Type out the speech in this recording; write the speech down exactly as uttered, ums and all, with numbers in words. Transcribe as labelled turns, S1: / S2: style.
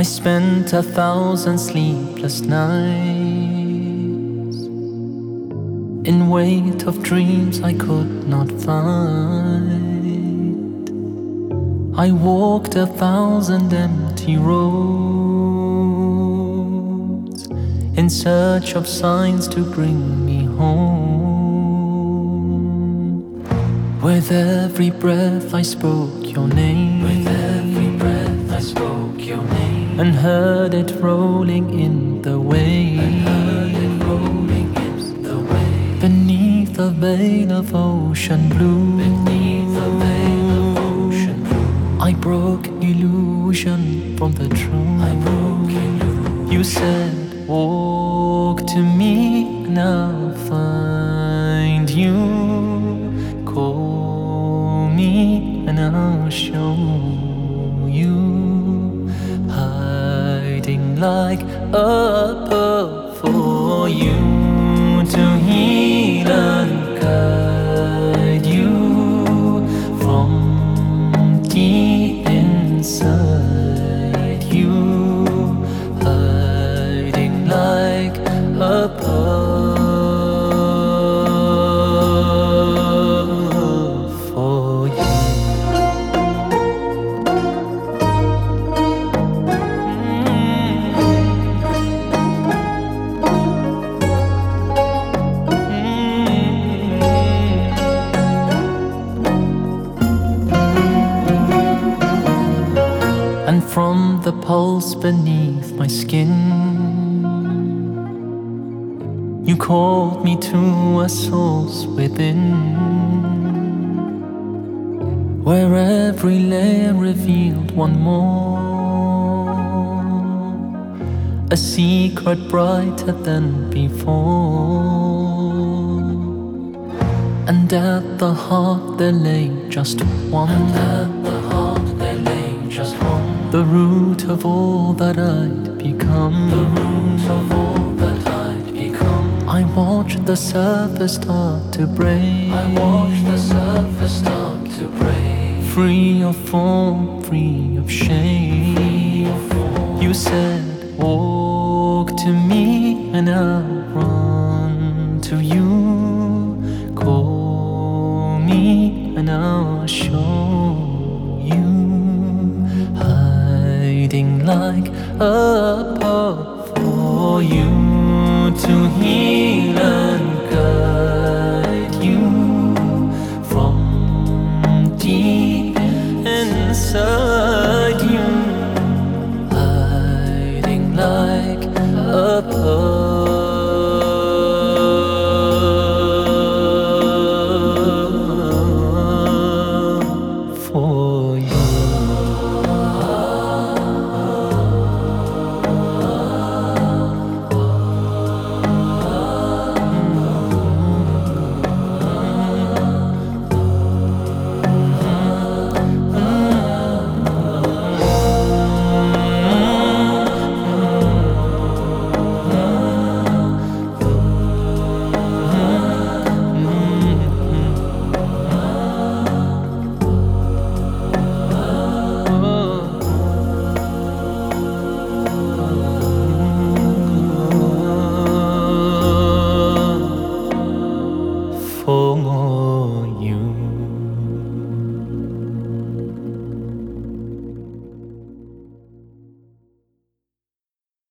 S1: I spent a thousand sleepless nights in wait of dreams I could not find. I walked a thousand empty roads in search of signs to bring me home. With every breath I spoke your name.
S2: With every breath I spoke your name,
S1: And heard it rolling in the wave.
S2: and heard it rolling in the wave.
S1: Beneath a veil of ocean blue,
S2: Beneath a veil of ocean blue,
S1: I broke illusion from the truth.
S2: I broke illusion.
S1: You said, walk to me and I'll find you. Call me and I'll show you. Hiding like a pearl for you to heal and guide you from deep inside you. Hiding like a pearl for you. And from the pulse beneath my skin, you called me to a source within, where every layer revealed one more, a secret brighter than before. And at the heart there lay just one,
S2: And at the heart there lay just one,
S1: the root of all that I'd become.
S2: the root of all that I'd become.
S1: I watched the surface start to break.
S2: I watched the surface start to break.
S1: Free of form, free of shame. You said, walk to me and I'll run to you. Call me and I'll show you. Hiding like a pearl for you to heal.